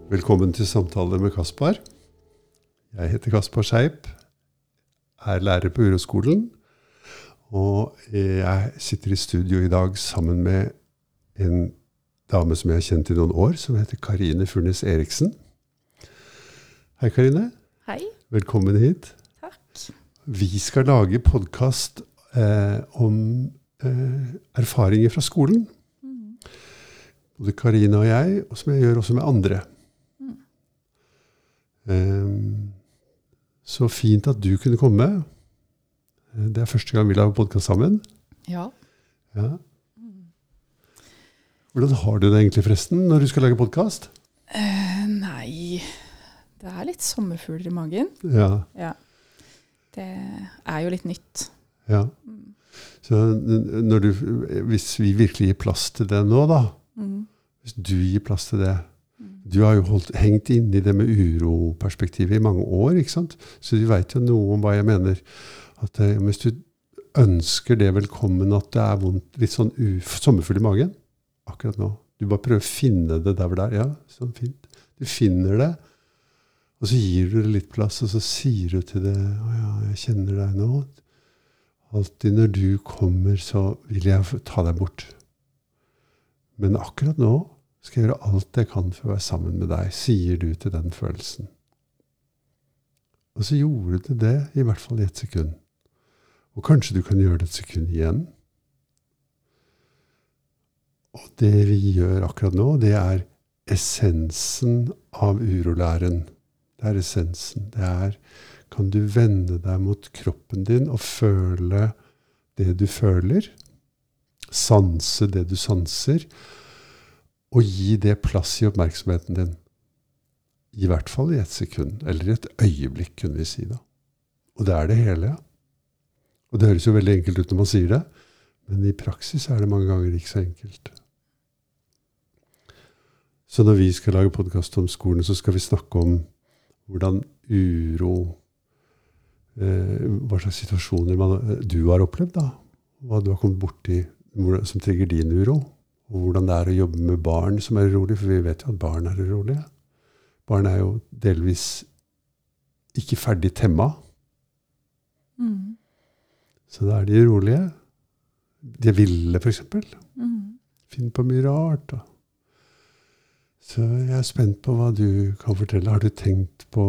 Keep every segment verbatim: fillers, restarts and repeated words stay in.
Velkommen til samtale med Kaspar. Jeg heter Kaspar Seip, er lærer på Uroskolen, og jeg sitter i studio i dag sammen med en dame som jeg har kjent i noen år, som heter Karine Furnes Eriksen. Hei Karine. Hei. Velkommen hit. Takk. Vi skal lage podcast eh, om eh, erfaringer fra skolen. Mm. Både Karine og jeg, og som jeg gjør også med andre. Um, så fint at du kunne komme. Det er første gang vi lager podcast sammen. Ja. Ja. Hvordan har du det egentlig forresten når du skal lage podcast? Uh, nei, det er litt sommerfugler i magen. Ja. Ja. Det er jo litt nytt. Ja. Så når du, hvis vi virkelig gir plass til det nå da, mm. hvis du gir plass til det, du har jo holdt, hengt inn i det med uroperspektivet i mange år, ikke sant? Så du vet jo noe om hva jeg mener. At det, hvis du ønsker det velkommen, at det er vondt, litt sånn sommerfull i magen, akkurat nå. Du bare prøver å finne det der, der. Ja, sånn fint. Du finner det, og så gir du det litt plass, og så sier du til det, å ja, jeg kjenner deg nå. Alltid når du kommer, så vil jeg ta deg bort. Men akkurat nå, skal jeg gjøre alt jeg kan for å være sammen med deg, sier du til den følelsen. Og så gjorde du det i hvert fall i et sekund. Og kanskje du kan gjøre det et sekund igjen. Og det vi gjør akkurat nå, det er essensen av urolæren. Det er essensen. Det er, kan du vende deg mot kroppen din og føle det du føler, sanse det du sanser, og gi det plass i oppmerksomheten din. I hvert fall i et sekund, eller i et øyeblikk, kunne vi si da. Og det er det hele, ja. Og det høres jo veldig enkelt ut når man sier det, men i praksis er det mange ganger ikke så enkelt. Så når vi skal lage podcast om skolen, så skal vi snakke om hvordan uro, eh, hva slags situasjoner man, du har opplevd da, hva du har kommet borti som trigger din uro, og hvordan det er å jobbe med barn som er urolige, for vi vet jo at barn er urolige. Barn er jo delvis ikke ferdig temma. Mm. Så da er de urolige. De er ville, for eksempel. Mm. Finner på mye rart. Da. Så jeg er spent på hva du kan fortelle. Har du tenkt på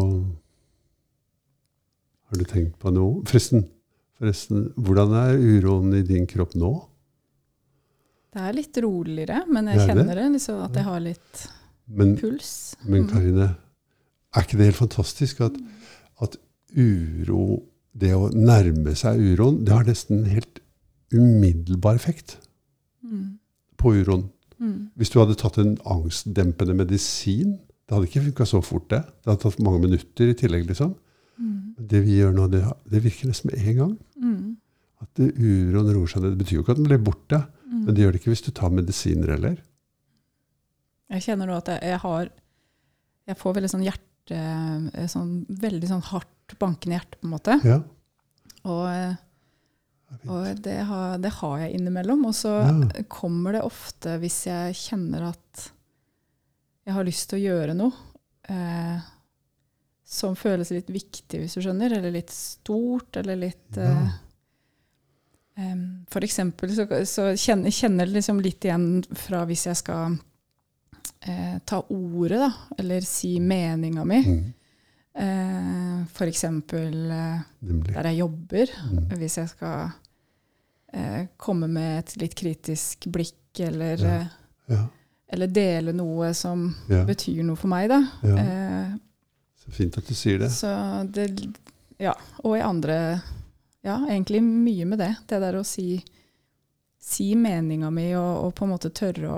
Har du tenkt på noe? Forresten, forresten, hvordan er uroen i din kropp nå? Det er litt roligere, men jeg kjenner det, liksom, at jeg har litt men, puls. Men Karine, er ikke det helt fantastisk at, at uro, det å nærme seg uroen, det har nesten en helt umiddelbar effekt mm. på uroen. Mm. Hvis du hadde tatt en angstdempende medisin, det hadde ikke funket så fort det. Det hadde tatt mange minutter i tillegg, liksom. Mm. Det vi gjør nå, det, det virker nesten med en gang. Mm. At det, uroen roer seg ned. Det betyr jo ikke at den blir borte. Mm. Men det gjør det ikke hvis du tar medisiner, eller? Jeg kjenner nå at jeg, jeg har, jeg får veldig sånn hjerte, sånn, veldig sånn hardt bankende hjerte på en måte. Ja. Og, og det, har, det har jeg innimellom. Og så ja. Kommer det ofte hvis jeg kjenner at jeg har lyst til å gjøre noe, eh, som føles litt viktig, hvis du skjønner, eller litt stort, eller litt... Ja. Eh, Um, for eksempel så, så kjenner, kjenner det liksom litt igjen fra hvis jeg skal eh, ta ordet da, eller si meningen min. Mm. Eh, for eksempel eh, der jeg jobber, mm. hvis jeg skal eh, komme med et litt kritisk blikk, eller, ja. Ja. eller dele noe som ja. Betyr noe for meg da. Ja. Eh, så fint at du sier det. Så det, ja, og i andre... Ja, egentlig mye med det. Det der å si, si meningen min og, og på en måte tørre å,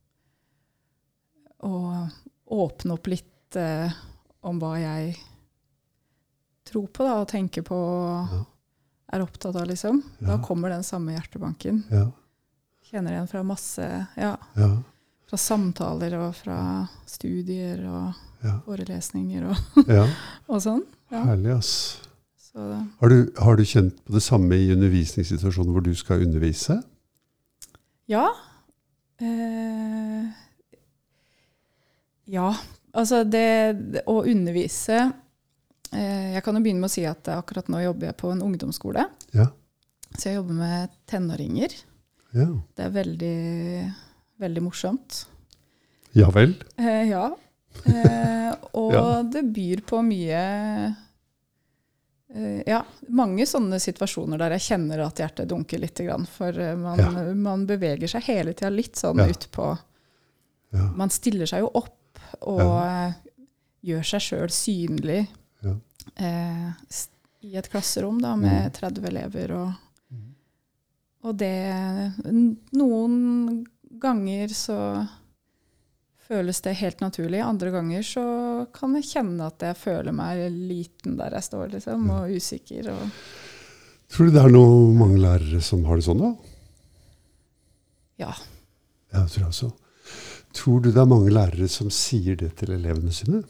å åpne opp litt eh, om hva jeg tror på da, og tenker på og ja. Er opptatt av, liksom. Ja. Da kommer den samme hjertebanken. Ja. Kjenner igjen fra masse, ja, ja. Fra samtaler og fra studier og ja. Forelesninger og, ja. Og sånn. Ja. Herlig, ass. Har du, har du kjent på det samme i undervisningssituasjonen hvor du skal undervise? Ja. Eh, ja, altså det å undervise, eh, jeg kan jo begynne med å si at akkurat nå jobber jeg på en ungdomsskole. Ja. Så jeg jobber med tenåringer. Ja. Det er veldig, veldig morsomt. Ja vel? Eh, ja. Eh, og ja. Det byr på mye, eh, ja, mange sånne situasjoner der jeg kjenner at hjertet dunker litt grann, for man, ja. man beveger seg hele tiden litt sånn ja. Ut på, ja. Man stiller seg jo opp og ja. Gjør seg selv synlig ja. eh, i et klasserom da, med mm. tretti elever. Og, mm. og det, noen ganger så føles det helt naturlig. Andre ganger så kan jeg kjenne at jeg føler meg liten der jeg står, liksom, ja. Og usikker. Og tror du det er noen mange lærere som har det sånn da? Ja. Ja, jeg tror også. Tror du det er mange lærere som sier det til elevene sine?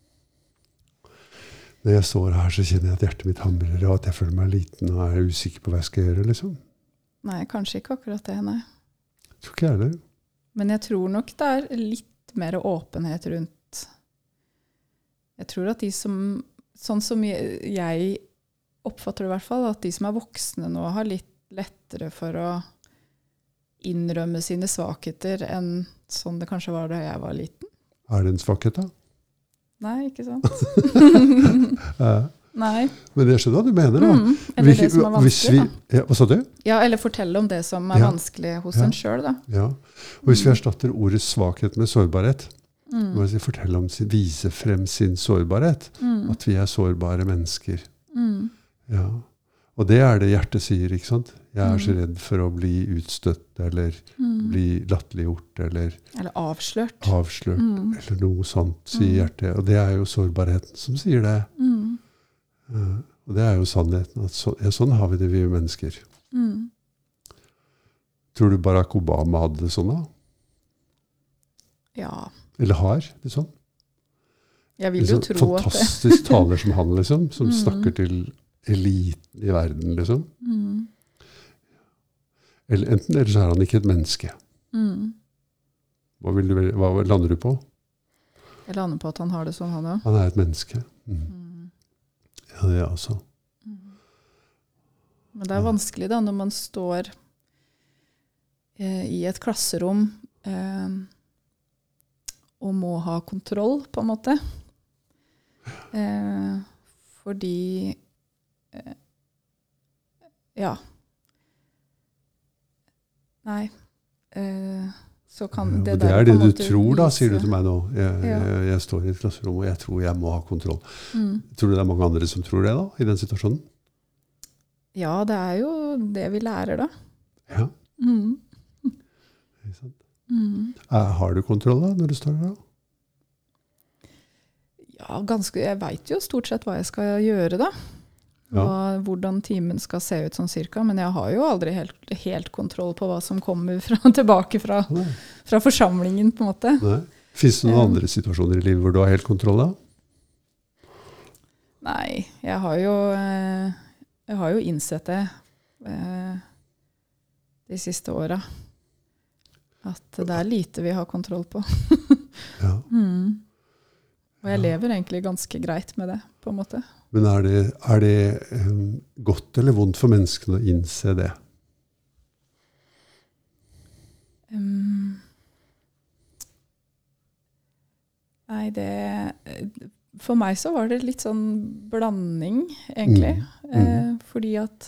Når jeg står her, så kjenner jeg at hjertet mitt hamrer, og at jeg føler meg liten og er usikker på hva jeg skal gjøre, liksom. Nei, kanskje ikke akkurat det, nei. Jeg tror ikke jeg er det. Men jeg tror nok det er litt mer åpenhet rundt. Jeg tror at de som, sånn som jeg oppfatter det i hvert fall, at de som er voksne nå har litt lettere for å innrømme sine svakheter enn sånn det kanskje var da jeg var liten. Er det en svakhet da? Nei, ikke sant. ja. Nei. Men jeg skjønner hva du mener da. Mm, eller det som er vanskelig vi, da. Ja, hva sa du? Ja, eller fortelle om det som er ja. Vanskelig hos ja. En selv da. Ja, og hvis vi erstatter ordet svakhet med sårbarhet, mm. må vi fortelle om, sin, vise frem sin sårbarhet, mm. at vi er sårbare mennesker. Mm. Ja. Og det er det hjertet sier, ikke sant? Jeg er så redd for å bli utstøtt, eller mm. bli latterliggjort, eller Eller avslørt. Avslørt, mm. eller noe sånt, sier mm. hjertet. Og det er jo sårbarheten som sier det. Mm. Uh, og det er jo sannheten. At så, ja, sånn har vi det, vi mennesker. Mm. Tror du Barack Obama hadde det sånn da? Ja. Eller har det sånn? Jeg vil jo liksom, tro at det. Fantastisk taler som han, liksom, som mm. snakker til eliten i verden, liksom. Mm. Eller enten, eller så er han ikke et menneske. Mm. Hva, vil du, hva lander du på? Jeg lander på at han har det sånn, han også. Han er et menneske. Mm. Mm. Ja, det er altså. Mm. Men det er vanskelig da, når man står eh, i et klasserom eh, og må ha kontroll, på en måte. Eh, fordi eh, ja, nei, eh, så kan ja, det der... Det er det du tror da, vise. Sier du til meg nå. Jeg, ja. jeg, jeg står i et klasserom, og jeg tror jeg må ha kontroll. Mm. Tror du det er mange andre som tror det da, i den situasjonen? Ja, det er jo det vi lærer da. Ja. Mm. Mm. Har du kontroll da, når du står der da? Ja, ganske, jeg vet jo stort sett hva jeg skal gjøre da. Ja. Og hvordan timen skal se ut sånn cirka, men jeg har jo aldri helt, helt kontroll på hva som kommer fra, tilbake fra, fra forsamlingen på en måte. Nei. Finnes det noen um, andre situasjoner i livet hvor du har helt kontroll da? Nei, jeg har jo, jeg har jo innsett det de siste årene. At det er lite vi har kontroll på. ja. Mm. Og jeg lever egentlig ganske greit med det, på en måte. Men er det, er det um, godt eller vondt for menneskene å innse det? Um, nei, det... For meg så var det litt sånn blanding, egentlig. Mm. Mm. Eh, fordi at...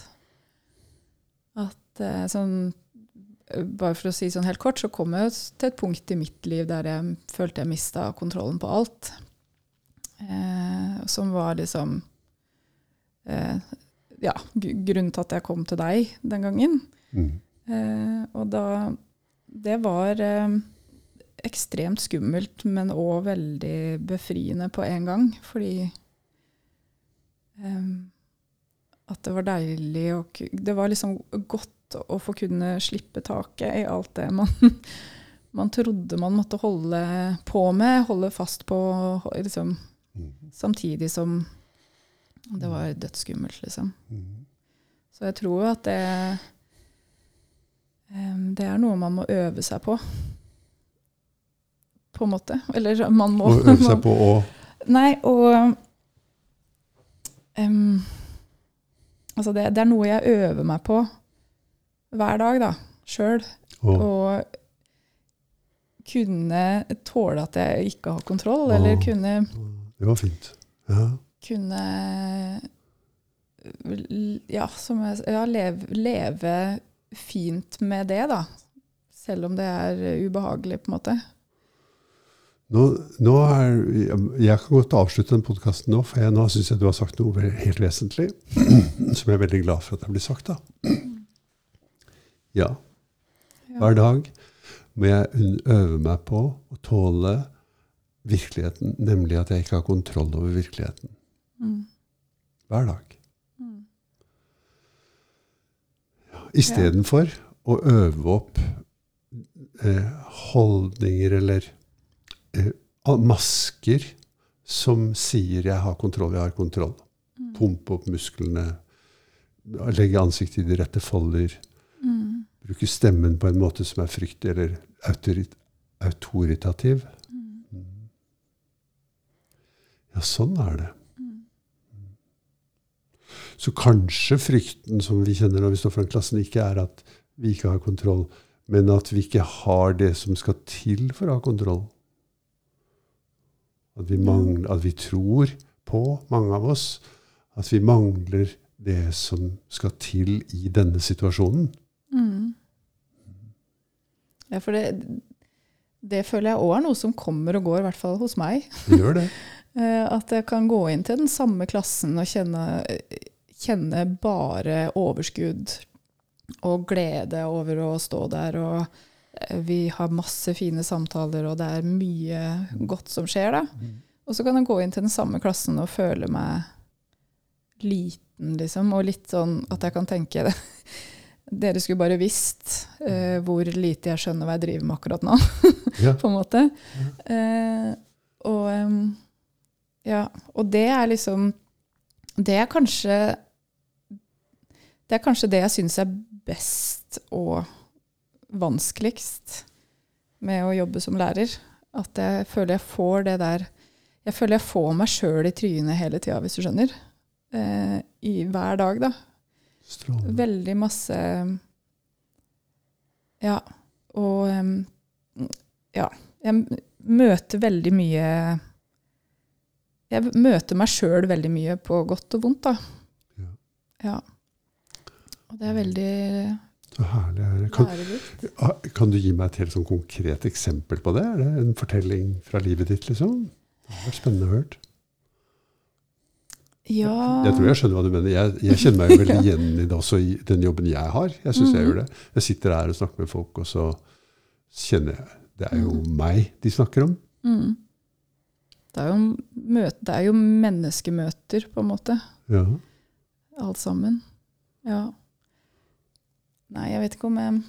at eh, sånn, bare for å si sånn helt kort, så kom jeg til et punkt i mitt liv der jeg følte jeg mistet kontrollen på alt. Eh, som var liksom eh, ja, grunnen til at jeg kom til deg den gangen. Mm. Eh, og da det var eh, ekstremt skummelt, men også veldig befriende på en gang, fordi eh, at det var deilig og det var liksom godt å få kunne slippe taket i alt det man, man trodde man måtte holde på med, holde fast på liksom samtidig som det var dødsskummelt, liksom. Mm. Så jeg tror at det, um, det er noe man må øve seg på. på en måte. Eller man må... Og øve seg på å... Nei, og... Um, altså det, det er noe jeg øver meg på hver dag da, selv. Oh. Og kunne tåle at jeg ikke har kontroll, oh. eller kunne... Det var fint. Ja. Kunne... Ja, som jeg, ja leve, leve fint med det da. Selv om det er ubehagelig på en måte. Nå, nå er, jeg kan godt avslutte den podcasten nå, for jeg, nå synes jeg du har sagt noe helt vesentlig, som jeg er veldig glad for at det blir sagt da. Ja, hver dag må jeg øve meg på å tåle virkeligheten, nemlig at jeg ikke har kontroll over virkeligheten. Mm. Hver dag. Mm. Ja, i stedet for å øve opp eh, holdninger eller eh, masker som sier jeg har kontroll, jeg har kontroll. Mm. Pumpe opp musklene, legge ansiktet i de rette folder, mm. bruke stemmen på en måte som er fryktig eller autorit- autoritativ. Mm. Ja, sånn er det. Mm. Så kanskje frykten som vi kjenner når vi står foran klassen ikke er at vi ikke har kontroll, men at vi ikke har det som skal til for å ha kontroll. At vi, mangler, at vi tror på, mange av oss, at vi mangler det som skal til i denne situasjonen. Mm. Ja, for det, det føler jeg også er noe som kommer og går, i hvert fall hos meg. Det gjør det. At jeg kan gå inn til den samme klassen og kjenne, kjenne bare overskudd og glede over å stå der, og vi har masse fine samtaler, og det er mye godt som skjer da. Mm. Og så kan jeg gå inn til den samme klassen og føle meg liten, liksom, og litt sånn at jeg kan tenke det. Dere skulle bare visst uh, hvor lite jeg skjønner hva jeg driver med akkurat nå, ja. På en måte. Ja. Uh, og, um, ja, og det er liksom, det er kanskje, det er kanskje det jeg synes er best og vanskeligst med å jobbe som lærer. At jeg føler jeg får det der, jeg føler jeg får meg selv i trynet hele tiden, hvis du skjønner. Uh, I hver dag da. Strålende. Veldig masse ja, og um, ja, jeg møter veldig mye jeg møter meg selv veldig mye på godt og vondt da. Ja. Ja. Og det er veldig så herlig. Kan, kan du gi meg et helt sånn konkret eksempel på det? Er det en fortelling fra livet ditt liksom? Det har vært spennende å høre. Ja. Jeg tror jeg skjønner hva du mener. Jeg, jeg kjenner meg jo veldig igjen i det også i den jobben jeg har. Jeg synes mm. jeg gjør det. Jeg sitter her og snakker med folk, og så kjenner jeg, det er jo mm. meg de snakker om. Mm. Det, er jo møte, det er jo menneskemøter, på en måte. Ja. Alt sammen. Ja. Nei, jeg vet ikke om jeg,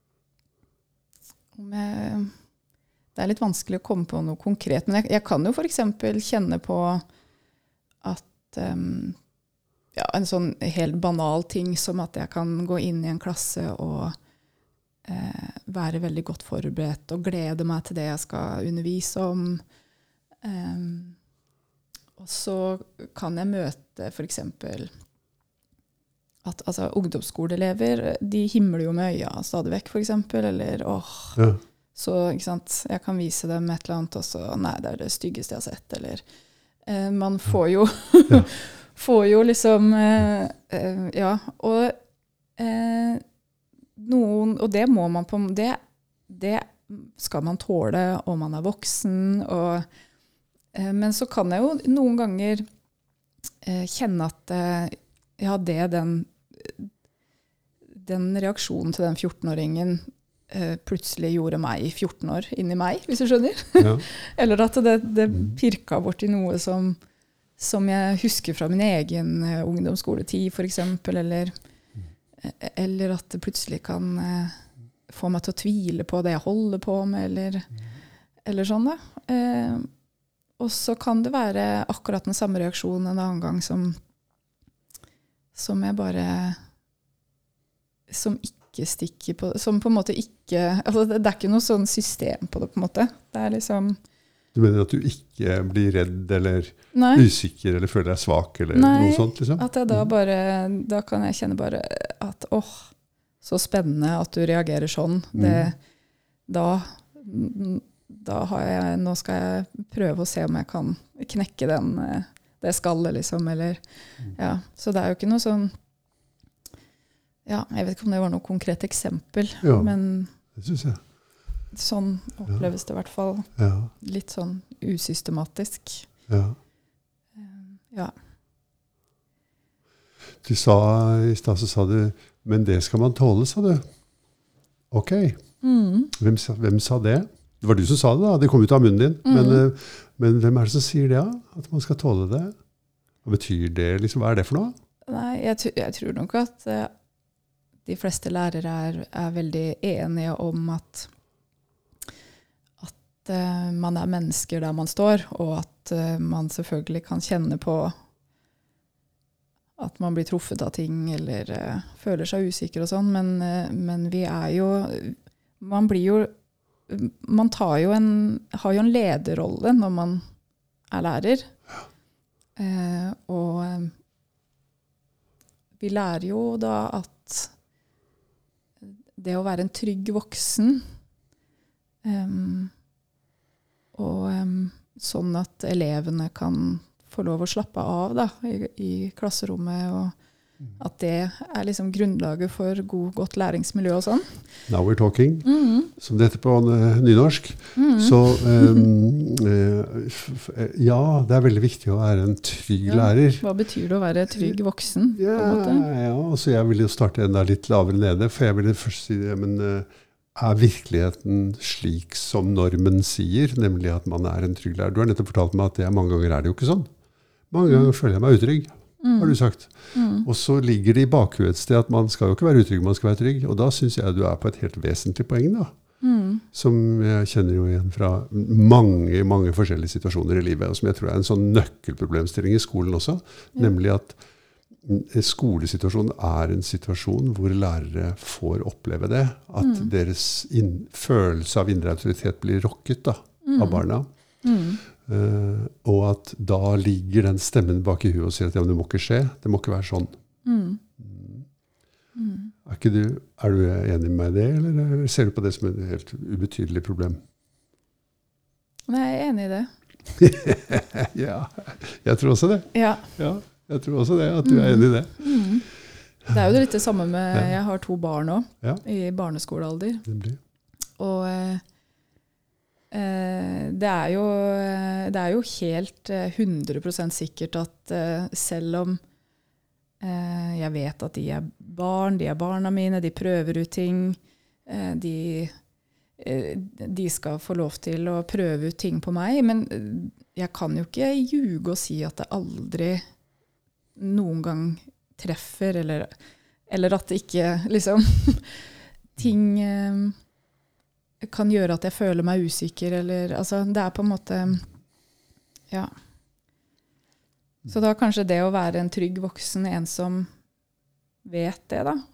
om jeg det er litt vanskelig å komme på noe konkret, men jeg, jeg kan jo for eksempel kjenne på at Um, ja, en sånn helt banal ting som at jeg kan gå inn i en klasse og eh, være veldig godt forberedt og glede meg til det jeg skal undervise om. Um, og så kan jeg møte for eksempel at altså, ungdomsskoleelever, de himler jo med øya stadig vekk for eksempel, eller åh, ja. Så ikke sant, jeg kan vise dem et eller annet, og så nei, det er det styggeste jeg har sett, eller Eh, man får jo ja. får jo liksom eh, eh, ja, og eh, noen, og det må man på det, det skal man tåle om man er voksen, og, eh, men så kan jeg jo noen ganger eh, kjenne at eh, ja, det den den reaksjonen til den fjortenåringen plutselig gjorde meg fjorten år inni meg, hvis du skjønner. Ja. Eller at det, det pirka bort i noe som, som jeg husker fra min egen ungdomsskoletid, for eksempel, eller, eller at det plutselig kan eh, få meg til å tvile på det jeg holder på med, eller, eller sånn da. Eh, og så kan det være akkurat den samme reaksjonen en annen gang som, som jeg bare som ikke sparkestikker på, som på en måte ikke, altså det, det er ikke noe sånn system på det på en måte. Det er liksom... Du mener at du ikke blir redd eller Nei. usikker eller føler deg svak eller Nei, noe sånt liksom? At jeg da bare, da kan jeg kjenne bare at, åh, så spennende at du reagerer sånn. Det, da, da har jeg, nå skal jeg prøve å se om jeg kan knekke den, det skallet liksom, eller, ja. Så det er jo ikke noe sånn, ja, jeg vet ikke om det var noe konkret eksempel, ja, men det synes jeg. Sånn oppleves det i hvert fall ja. litt sånn usystematisk. Ja. Ja. Du sa, i sted så sa du, men det skal man tåle, sa du. Ok. Mm. Hvem, hvem sa det? Det var du som sa det da, det kom ut av munnen din. Mm. Men, men hvem er det som sier det da? At man skal tåle det? Hva betyr det? Liksom, hva er det for noe? Nei, jeg, jeg tror nok at uh, de fleste lærere er, er veldig enige om at Uh, man er mennesker der man står, og at uh, man selvfølgelig kan kjenne på at man blir truffet av ting, eller uh, føler seg usikker og sånn, men, uh, men vi er jo, man blir jo, man tar jo en, har jo en lederrolle når man er lærer. Uh, og uh, vi lærer jo da at det å være en trygg voksen, um, og um, sånn at elevene kan få lov å slappe av da, i, i klasserommet, og at det er liksom grunnlaget for god, godt læringsmiljø og sånn. Now we're talking, mm. som det heter på nynorsk. Mm. Så um, uh, ja, det er veldig viktig å være en trygg ja. lærer. Hva betyr det å være trygg voksen? Ja, på en måte? Ja, så jeg vil jo starte enda litt lavere nede, for jeg vil først si det, men... Uh, er virkeligheten slik som normen sier, nemlig at man er en trygg lærer? Du har nettopp fortalt meg at det mange ganger er det jo ikke sånn. Mange ganger mm. føler jeg meg utrygg, mm. har du sagt. Mm. Og så ligger det i bakhuet et sted at man skal jo ikke være utrygg, man skal være trygg. Og da synes jeg du er på et helt vesentlig poeng da. Mm. Som jeg kjenner jo igjen fra mange, mange forskjellige situasjoner i livet, og som jeg tror er en sånn nøkkelproblemstilling i skolen også, ja. Nemlig at skolesituasjonen er en situasjon hvor lærere får oppleve det, at mm. deres inn, følelse av indre autoritet blir rokket da, mm. av barna. Mm. Uh, og at da ligger den stemmen bak i huet og sier at ja, men det må ikke skje, det må ikke være sånn. Mm. Mm. Er, ikke du, er du enig med det, eller ser du på det som et helt ubetydelig problem? Nei, jeg er enig i det. Ja, jeg tror også det. Ja. Ja. Jeg tror også det, at du er enig i det. Mm. Det er jo litt det samme med, ja. Jeg har to barn nå, ja. I barneskolealder. Det blir. Og eh, det, er jo, det er jo helt hundre prosent sikkert at eh, selv om eh, jeg vet at de er barn, de er barna mine, de prøver ut ting, eh, de, eh, de skal få lov til å prøve ut ting på meg, men jeg kan jo ikke ljuge og si at det aldri noen gang treffer, eller, eller at det ikke liksom ting eh, kan gjøre at jeg føler meg usikker, eller altså det er på en måte ja. Så da kanskje det å være en trygg voksen, en som vet det da.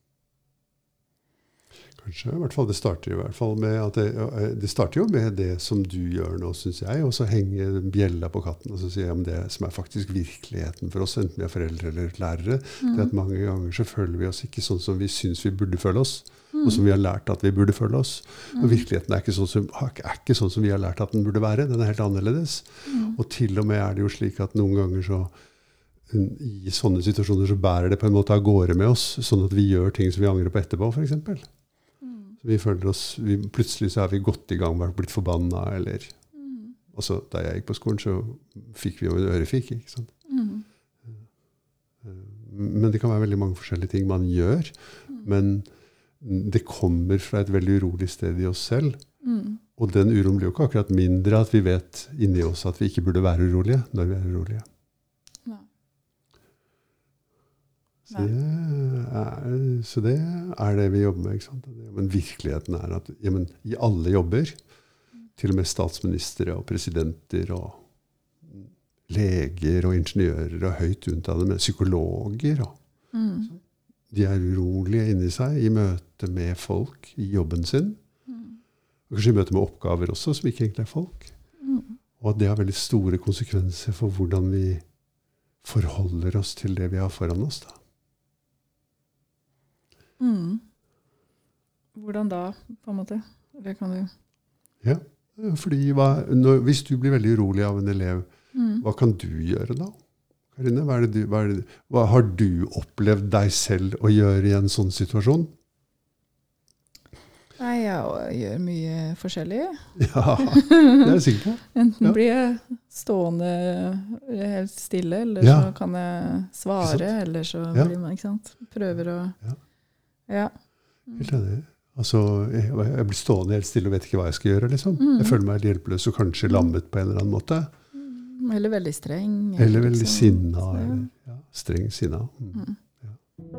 Kanskje, i hvert fall det starter i hvert fall med at det, det starter jo med det som du gjør nå, synes jeg, og så henger bjella på katten, og så sier jeg om det som er faktisk virkeligheten for oss, enten vi er foreldre eller lærere, mm. det at mange ganger så føler vi oss ikke sånn som vi synes vi burde føle oss, mm. og som vi har lært at vi burde føle oss. Mm. Og virkeligheten er ikke, sånn som, er ikke sånn som vi har lært at den burde være, den er helt annerledes. Mm. Og til og med er det jo slik at noen ganger så i sånne situasjoner så bærer det på en måte av gårde med oss, sånn at vi gjør ting som vi angrer på etterpå, for eksempel. Vi føler oss, vi, plutselig så er vi godt i gang med å blitt forbanna, eller, mm. også da jeg gikk på skolen så fikk vi jo en ørefik, ikke sant? Mm. Men det kan være veldig mange forskjellige ting man gjør, mm. men det kommer fra et veldig urolig sted i oss selv, mm. og den uroen blir jo ikke akkurat mindre at vi vet inni oss at vi ikke burde være urolige når vi er urolige. Så det, er, så det er det vi jobber med, ikke sant? Men virkeligheten er at ja, men, i alle jobber, til og med statsministere og presidenter og leger og ingeniører og høyt unntatte med psykologer og, mm. de er urolige inni seg i møte med folk i jobben sin. Mm. Og kanskje i møte med oppgaver også, som ikke egentlig er folk. Mm. Og at det har veldig store konsekvenser for hvordan vi forholder oss til det vi har foran oss. Da. Mm. Hvordan da, på en måte? Det kan du... Ja, fordi hva, når, hvis du blir veldig urolig av en elev, mm. hva kan du gjøre da? Karine, hva, er det du, hva, er det, hva har du opplevd deg selv å gjøre i en sånn situasjon? Nei, jeg gjør mye forskjellig. Ja, det er sikkert på. Enten ja. blir jeg stående helt stille, eller ja. så kan jeg svare, eller så ja. blir man, ikke sant? Prøver å... Ja. ja. Helt enig. Altså, jeg, jeg blir stående helt stille og vet ikke hva jeg skal gjøre, liksom. Mm. Jeg føler meg helt hjelpeløs og kanskje lammet på en eller annen måte. Eller veldig streng. Eller, eller veldig liksom, sinna. Ja. Eller, ja, streng sinna. Mm. Mm. Ja.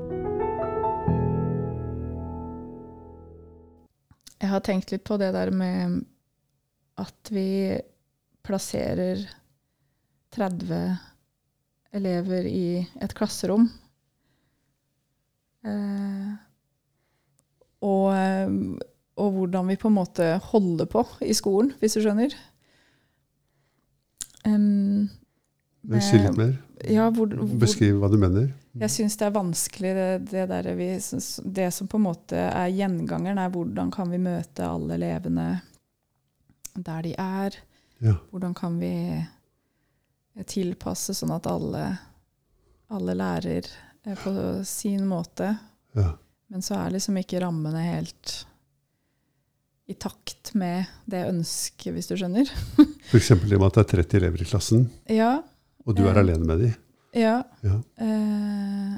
Jeg har tenkt litt på det der med at vi plasserer tretti elever i et klasserom. Eh, og, og hvordan vi på en måte holder på i skolen, hvis du skjønner. Um, med, si litt mer. Ja, hvor, hvor, Beskriv hva du mener. Jeg synes det er vanskelig, det, det, der vi, det som på en måte er gjengangeren, er hvordan kan vi møte alle elevene der de er. Ja. Hvordan kan vi tilpasse sånn at alle, alle lærer på sin måte. Ja. Men så er liksom ikke rammene helt i takt med det ønsket, hvis du skjønner. For eksempel det med at det er tretti elever i klassen, ja, og du er eh, alene med dem. Ja. ja. Eh,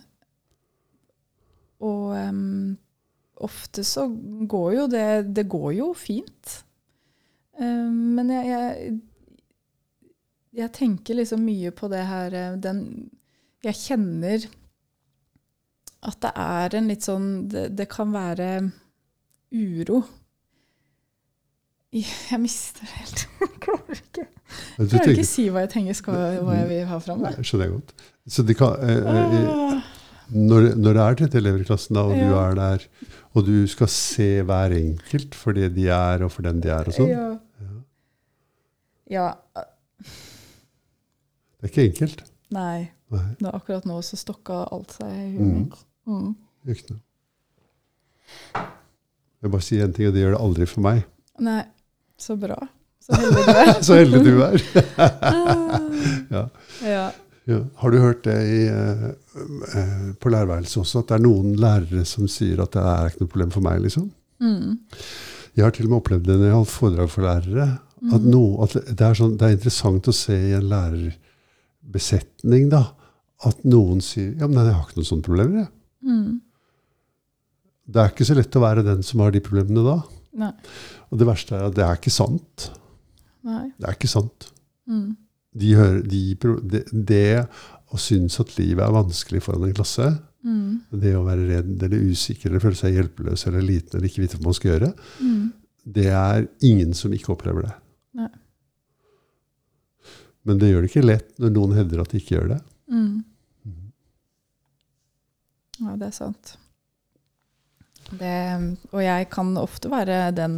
og um, ofte så går jo det, det går jo fint. Eh, men jeg, jeg, jeg tenker liksom mye på det her, den, jeg kjenner at det er en litt sånn, det, det kan være uro. Jeg mister det helt. Jeg klarer ikke. Jeg klarer ikke si hva jeg tenker skal, hva jeg vil ha frem. Jeg skjønner jeg godt. Så de kan, eh, eh, når, når det er tretti elever i klassen da, og ja. du er der, og du skal se hver enkelt for det de er, og for den de er og sånn. Ja. Ja. ja. Det er ikke enkelt. Nei. Nei. Nå, akkurat nå så stokka alt seg i huet mitt. Mm. Mm. Ikke noe. Jeg vil bare si en ting, og det gjør det aldri for meg. Nei. Så bra. Så heldig du er. Så heldig du er. ja. Ja. Ja. Har du hørt det i, uh, på lærerværelset også, at det er noen lærere som sier at det er ikke noe problem for meg, liksom? Mm. Jeg har til og med opplevd det når jeg har holdt foredrag for lærere, mm. at, no, at det, er sånn, det er interessant å se i en lærerbesetning da, at noen sier, ja, men jeg har ikke noen sånne problemer, jeg. Mm. Det er ikke så lett å være den som har de problemene da. Nei. Og det verste er at det er ikke sant. Nei. Det er ikke sant. Mm. De hører, de, det, det å synes at livet er vanskelig foran en klasse, mm. det å være redd eller usikker, eller føle seg hjelpeløs eller liten, eller ikke vite hva man skal gjøre, mm. det er ingen som ikke opplever det. Nei. Men det gjør det ikke lett når noen hevder at de ikke gjør det. Mm. Mm. Ja, det er sant. Det, og jeg kan ofte være den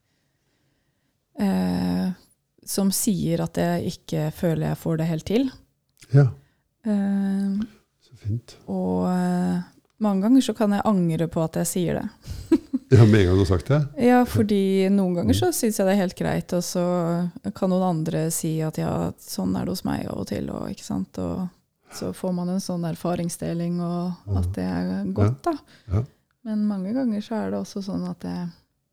eh, som sier at jeg ikke føler jeg får det helt til. Ja. Eh, så fint. Og eh, mange ganger så kan jeg angre på at jeg sier det. Ja, med en gang du har sagt det? Ja, fordi noen ganger så synes jeg det er helt greit, og så kan noen andre si at ja, sånn er det hos meg av og til, og, ikke sant? Og så får man en sånn erfaringsdeling, og at det er godt da. Ja. Ja. Men mange ganger så er det også sånn at jeg,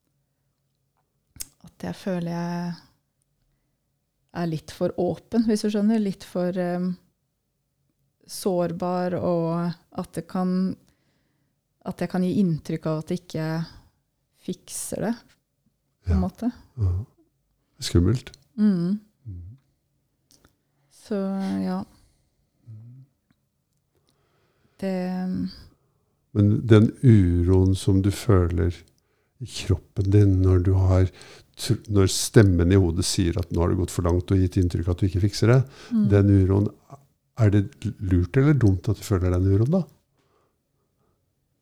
at jeg føler jeg er litt for åpen, hvis du skjønner. Litt for um, sårbar, og at, det kan, at jeg kan gi inntrykk av at jeg ikke fikser det, på en ja. måte. Ja. Skummelt. Mm. Mm. Så, ja. Det... Men den uroen som du føler i kroppen din når du har, når stemmen i hodet sier at nå har det gått for langt og gitt inntrykk at du ikke fikser det, mm. den uroen, er det lurt eller dumt at du føler den uroen da?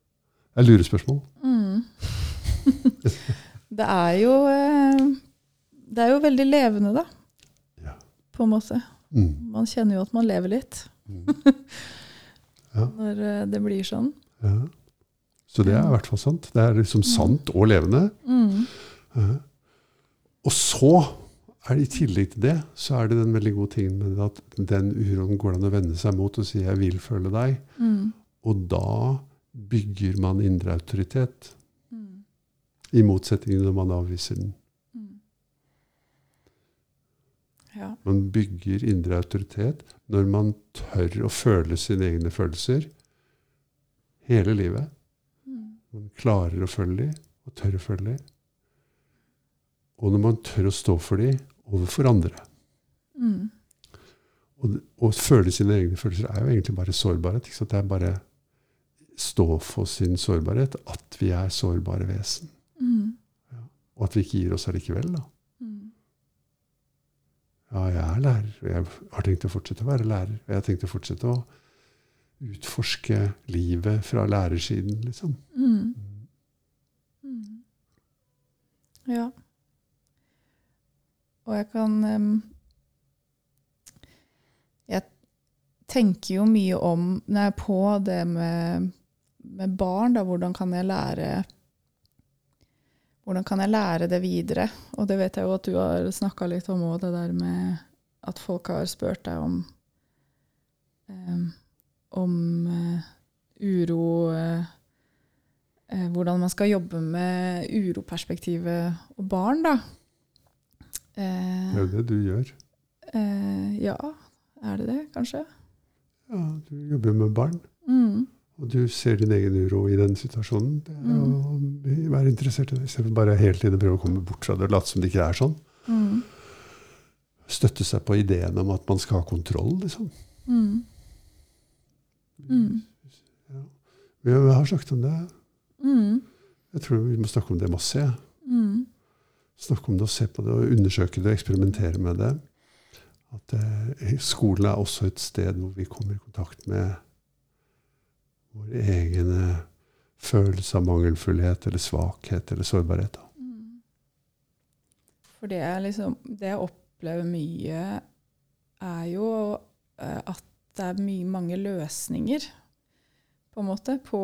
Det er lurespørsmål. Mm. det er jo det er jo veldig levende da. Ja. På en måte. Mm. Man kjenner jo at man lever litt. Mm. Ja. Når det blir sånn. Ja. Så det er i hvert fall sant. Det er liksom mm. sant og levende. Mm. Ja. Og så er det i tillegg til det, så er det den veldig gode tingen med at den uroen går an å vende seg mot og si jeg vil føle deg. Mm. Og da bygger man indre autoritet. Mm. I motsetning når man avviser den. Mm. Ja. Man bygger indre autoritet når man tør å føle sine egne følelser hele livet. Mm. Man klarer å føle dem, og tør å føle dem. Og når man tør å stå for dem overfor andre. Mm. Og, og føle sine egne følelser er jo egentlig bare sårbarhet. Ikke sant? Det er bare stå for sin sårbarhet, at vi er sårbare vesen. Mm. Ja. Og at vi ikke gir oss allikevel, da. Mm. Ja, jeg er lærer, og jeg har tenkt å fortsette å være lærer, og jeg har tenkt å fortsette å utforske livet fra lærersiden, liksom. Mm. Mm. Ja. Og jeg kan um, jeg tenker jo mye om når jeg er på det med med barn, da, hvordan kan jeg lære hvordan kan jeg lære det videre? Og det vet jeg jo at du har snakket litt om også, det der med at folk har spurt deg om um, om uh, uro uh, uh, hvordan man skal jobbe med uroperspektivet og barn, da. Uh, det er det du gjør. Uh, ja, er det det, kanskje? Ja, du jobber med barn. Mm. Og du ser din egen uro i den situasjonen. Det er å mm. være interessert i det. I stedet for bare hele tiden prøve å komme bort fra det og late som det ikke er sånn. Mm. Støtte seg på ideen om at man skal ha kontroll, liksom. Mm. Mm. Ja. Vi har snakket om det. Mm. Jeg tror vi må snakke om det masse. Ja. Mm. Snakke om det og se på det og undersøke det og eksperimentere med det. At eh, skolen er også et sted hvor vi kommer i kontakt med vår egen følelse av mangelfullhet eller svakhet eller sårbarhet. Mm. For det er liksom, det jeg opplever mye er jo at det er mye, mange løsninger på en måte på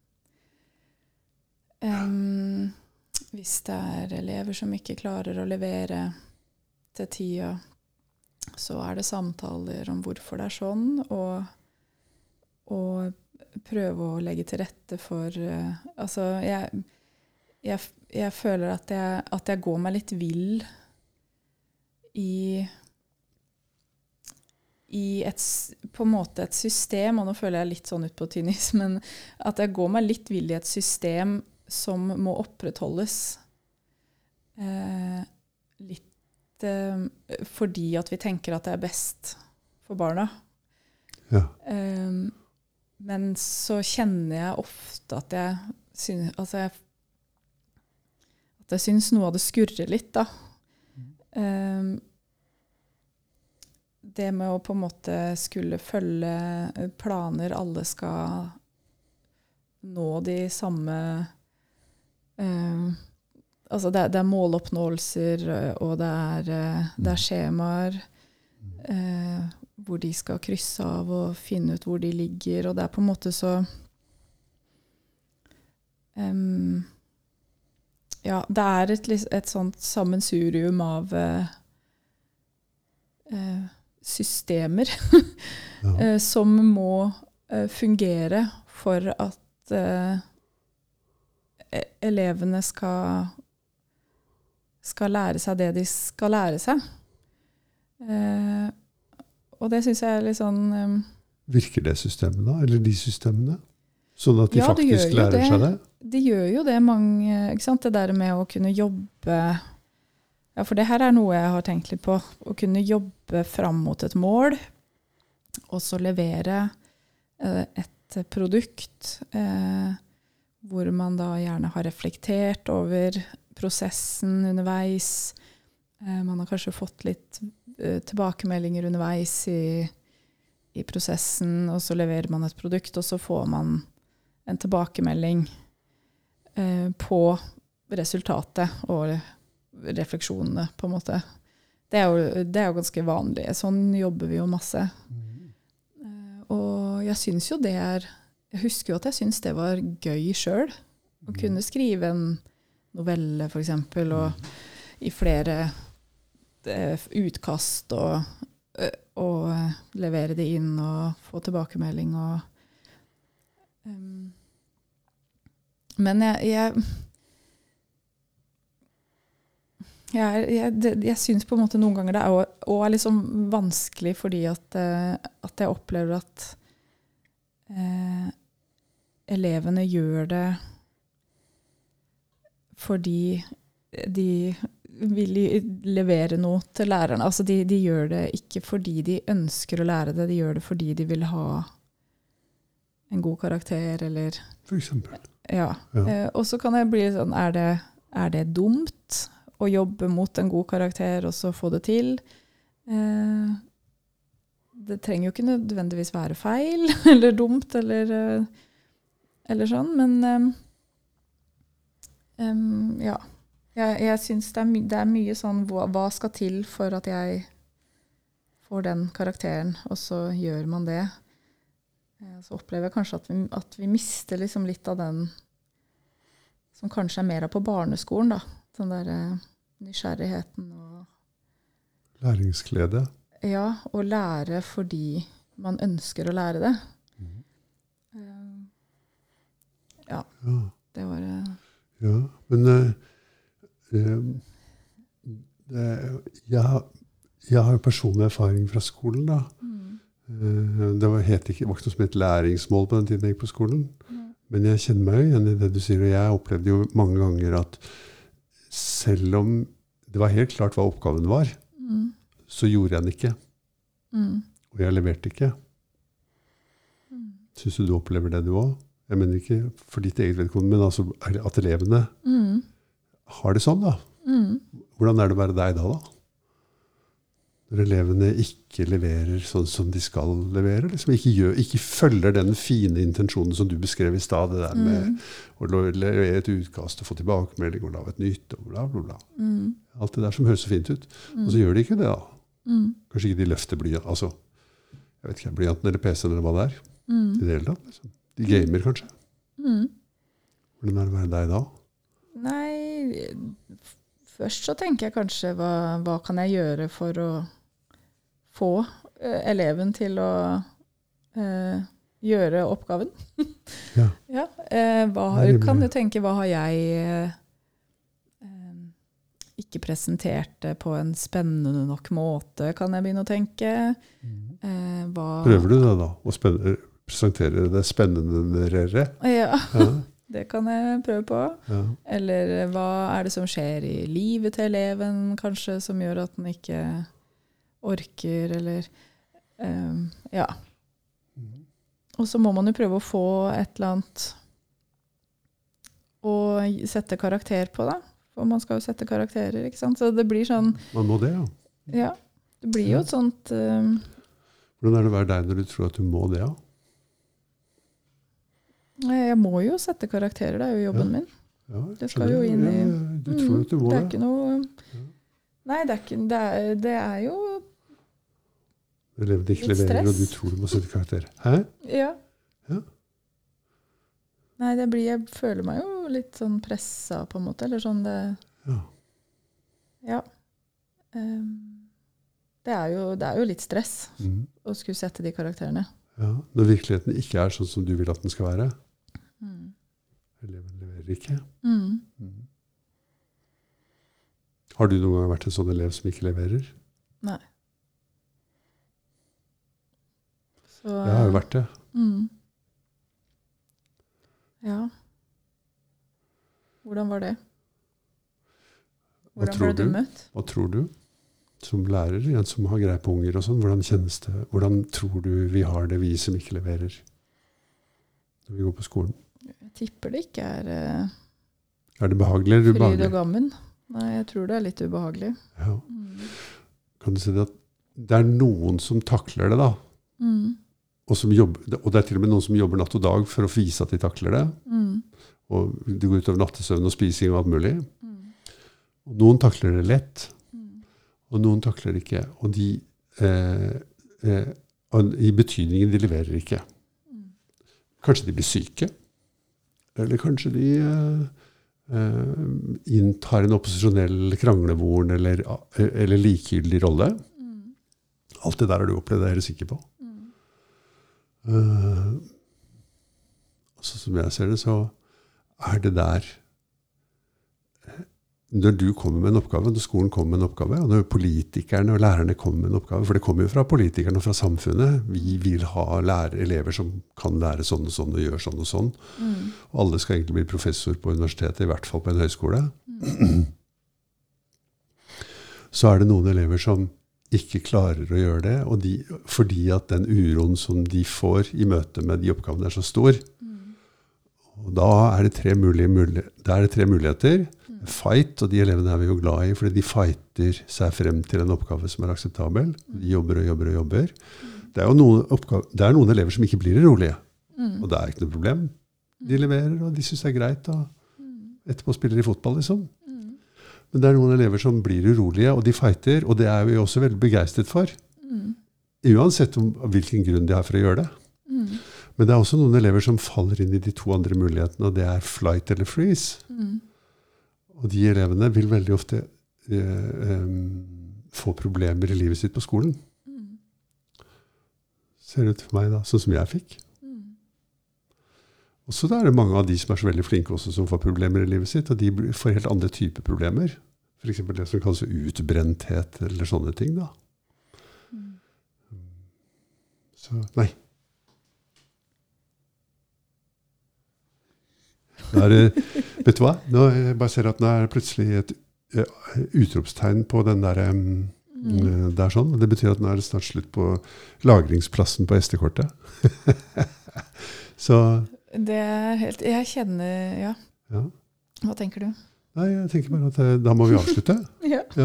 um, hvis det er elever som ikke klarer å levere til tida, så er det samtaler om hvorfor det er sånn, og, og prøve å legge til rette for uh, altså jeg, jeg, jeg føler at jeg, at jeg går meg litt vill i i et, på en måte et system, og nå føler jeg litt sånn ut på tynnis, men at jeg går meg litt vill i et system som må opprettholdes uh, litt uh, fordi at vi tenker at det er best for barna. Ja. Um, Men så kjenner jeg ofte at jeg synes, altså jeg, at jeg synes noe av det skurrer litt, da. Um, det med å på en måte skulle følge planer, alle skal nå de samme uh, altså det, det er måloppnåelser, og det er, det er skjemaer, uh, hvor de skal krysse av og finne ut hvor de ligger, og det er på en måte så um, ja, det er et, et sånt sammensurium av uh, uh, systemer ja. uh, som må uh, fungere for at uh, elevene skal skal lære seg det de skal lære seg. Uh, Og det synes jeg er litt sånn um, virker det systemet da? Eller de systemene? Sånn at de ja, faktisk lærer det. seg det? De gjør jo det mange, ikke sant? Det der med å kunne jobbe, ja, for det her er noe jeg har tenkt litt på, å kunne jobbe fram mot et mål, og så levere uh, et produkt uh, hvor man da gjerne har reflektert over prosessen underveis. Uh, man har kanskje fått litt tilbakemeldinger underveis i, i prosessen, og så leverer man et produkt, og så får man en tilbakemelding. eh, på resultatet og refleksjonene, på en måte. Det er, jo, det er jo ganske vanlig. Sånn jobber vi jo masse. Mm. Eh, og jeg synes jo det er, jeg husker jo at jeg synes det var gøy selv, å kunne skrive en novelle, for eksempel, og i flere eh, utkast, og, og levere det inn, og få tilbakemelding, og um, men jeg, jeg Jeg, jeg, det, jeg synes på en måte noen ganger det er, og er liksom vanskelig fordi at, uh, at jeg opplever at uh, elevene gjør det fordi de vil levere noe til lærerne. Altså de, de gjør det ikke fordi de ønsker å lære det, de gjør det fordi de vil ha en god karakter, eller... For eksempel. Ja. ja. Uh, og så kan jeg bli sånn, er det, er det dumt å jobbe mot en god karakter, og så få det til. Eh, det trenger jo ikke nødvendigvis være feil, eller dumt, eller, eller sånn, men um, um, ja. Jeg, jeg synes det er, my, det er mye sånn, hva, hva skal til for at jeg får den karakteren, og så gjør man det. Eh, så opplever jeg kanskje at vi, at vi mister liksom litt av den som kanskje er mer av på barneskolen, da. Sånn der... nysgjerrigheten og læringsglede. Ja, å lære fordi man ønsker å lære det. Mm. Uh, ja, ja, det var uh, Ja, men uh, uh, det, jeg, har, jeg har jo personlig erfaring fra skolen, da. Mm. Uh, det var, het ikke, det var ikke noe som het læringsmål på den tiden jeg gikk på skolen. Mm. Men jeg kjenner meg jo igjen i det du sier, og jeg opplevde jo mange ganger at selv om det var helt klart hva oppgaven var, mm. så gjorde jeg den ikke. Mm. Og jeg leverte ikke. Mm. Synes du du opplever det du også? Jeg mener ikke for ditt eget vedkommende, men altså at elevene mm. har det sånn da. Mm. Hvordan er det å være deg da da? Når elevene ikke leverer sånn som de skal levere, liksom ikke, gjør, ikke følger den fine intensjonen som du beskrev i stad, det der med mm. å levere et utkast og få tilbakemelding og lave et nytt og bla bla bla. Mm. Alt det der som høres så fint ut. Mm. Og så gjør de ikke det da. Mm. Kanskje ikke de løfter blyant, altså, jeg vet ikke, blyanten eller P C-en eller hva det er. Mm. I det hele tatt, liksom. De gamer kanskje. Mm. Hvordan er det å være deg da? Nei, først så tenker jeg kanskje, hva, hva kan jeg gjøre for å få uh, eleven til å uh, gjøre oppgaven. ja. ja uh, hva, kan du tenke, hva har jeg uh, ikke presentert det på en spennende nok måte, kan jeg begynne å tenke. Uh, hva... Prøver du det da? Å spenne, presentere det spennende rere? Ja, ja. Det kan jeg prøve på. Ja. Eller hva er det som skjer i livet til eleven, kanskje, som gjør at den ikke orker, eller um, ja. Mm. Og så må man jo prøve å få et eller annet å sette karakter på, da. For man skal jo sette karakterer, ikke sant? Så det blir sånn... Man må det, ja. Ja, det blir jo et sånt... Um, Hvordan er det å være deg når du tror at du må det, ja? Jeg må jo sette karakterer, det er jo jobben ja. min. Ja, det skal jo inn i... Ja, du tror at du må det. Det er ikke noe... Ja. Nei, det er, ikke, det, er, det er jo... Eleven ikke leverer, og du tror du må sette karakter. Hæ? Ja. ja. Nei, det blir, jeg føler meg jo litt sånn presset på en måte, eller sånn det... Ja. Ja. Um, det, er jo, det er jo litt stress mm. å skulle sette de karakterene. Ja, når virkeligheten ikke er sånn som du vil at den skal være. Mm. Eleven leverer ikke. Mm. Mm. Har du noen gang vært en sånn elev som ikke leverer? Nei. Så, jeg har jo vært det. Mm. Ja. Hvordan var det? Hvordan ble du møtt? Hva tror du? Som lærer, en som har greie på unger og sånn, hvordan kjennes det? Hvordan tror du vi har det, vi som ikke leverer? Når vi går på skolen? Jeg tipper det ikke er... Uh, er det behagelig eller ubehagelig? Fryd og gammen. Nei, jeg tror det er litt ubehagelig. Ja. Mm. Kan du si det at det er noen som takler det da? Mm. og, som jobber, og det er til og med noen som jobber natt og dag for å vise at de takler det. Mm. Og det går utover nattesøvn og spising og alt mulig. Mm. Og noen takler det lett, Mm. og noen takler det ikke. Og de, eh, eh, og i betydningen de leverer ikke. Mm. Kanskje de blir syke, eller kanskje de eh, eh, inntar en opposisjonell kranglevoren eller, eller likegyldig rolle. Mm. Alt det der har du opplevd, det er jeg sikker på. Mm. Uh, så som jeg ser det, så er det der når du kommer med en oppgave, når skolen kommer med en oppgave, og når politikerne og lærerne kommer med en oppgave, for det kommer jo fra politikerne og fra samfunnet, vi vil ha lærer, elever som kan lære sånn og sånn og gjøre sånn og sånn. Mm. Og alle skal egentlig bli professor på universitetet, i hvert fall på en høyskole. Mm. Så er det noen elever som ikke klarer å gjøre det, og de, fordi at den uroen som de får i møte med de oppgavene er så stor. Mm. Og da er det tre, mulige, mulig, da er det tre muligheter. Fight, og de elevene er vi jo glad i, fordi de fighter seg frem til en oppgave som er akseptabel. De jobber og jobber og jobber. Det er jo noen, oppgave, det er noen elever som ikke blir rolige, mm. og det er ikke noe problem. De leverer, og de synes det er greit, og etterpå spiller de fotball, liksom. Mm. Men det er noen elever som blir urolige, og de fighter, og det er vi også veldig begeistret for. Mm. Uansett om hvilken grunn de har for å gjøre det. Mm. Men det er også noen elever som faller inn i de to andre mulighetene, og det er flight eller freeze. Mm. Og de elevene vil veldig ofte eh, eh, få problemer i livet sitt på skolen. Mm. Ser det ut for meg da, sånn som jeg fikk. Mm. Og så er det mange av de som er så veldig flinke også, som får problemer i livet sitt, og de får helt andre typer problemer. For eksempel det som kalles utbrenthet, eller sånne ting da. Mm. Så, nei. Er, vet du hva? Nå, jeg bare ser at nå er det plutselig et uh, utropstegn på den der, um, mm. der sånn. Det betyr at nå er det snart slutt på lagringsplassen på S D-kortet. Så det er helt, jeg kjenner, ja. ja. Hva tenker du? Nei, jeg tenker bare at uh, da må vi avslutte. ja. ja.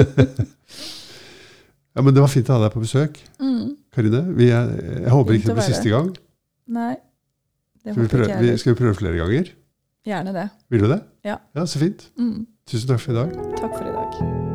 Ja, men det var fint å ha deg på besøk. Mm. Karine, vi er, jeg håper ikke det blir siste gang. Nei, det skal vi, prøve, vi, skal vi prøve flere ganger? Gjerne det. Vil du det? Ja. Ja, så fint. Mm. Tusen takk for i dag. Takk for i dag.